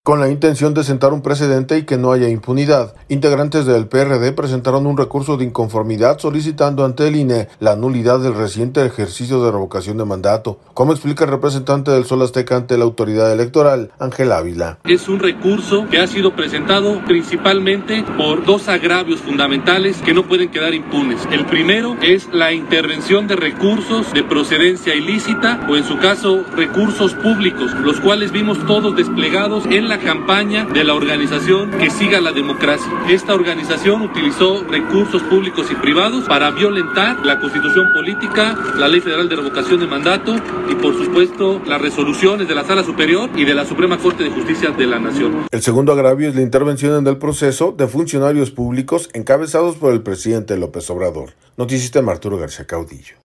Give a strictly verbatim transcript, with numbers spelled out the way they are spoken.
Con la intención de sentar un precedente y que no haya impunidad, integrantes del P R D presentaron un recurso de inconformidad solicitando ante el I N E la nulidad del reciente ejercicio de revocación de mandato, como explica el representante del Sol Azteca ante la autoridad electoral, Ángel Ávila. Es un recurso que ha sido presentado principalmente por dos agravios fundamentales que no pueden quedar impunes. El primero es la intervención de recursos de procedencia ilícita o en su caso recursos públicos, los cuales vimos todos desplegados en la campaña de la organización Que Siga la Democracia. Esta organización utilizó recursos públicos y privados para violentar la Constitución política, la Ley Federal de Revocación de Mandato y por supuesto las resoluciones de la Sala Superior y de la Suprema Corte de Justicia de la Nación. El segundo agravio es la intervención en el proceso de funcionarios públicos encabezados por el presidente López Obrador. Noticista Arturo García Caudillo.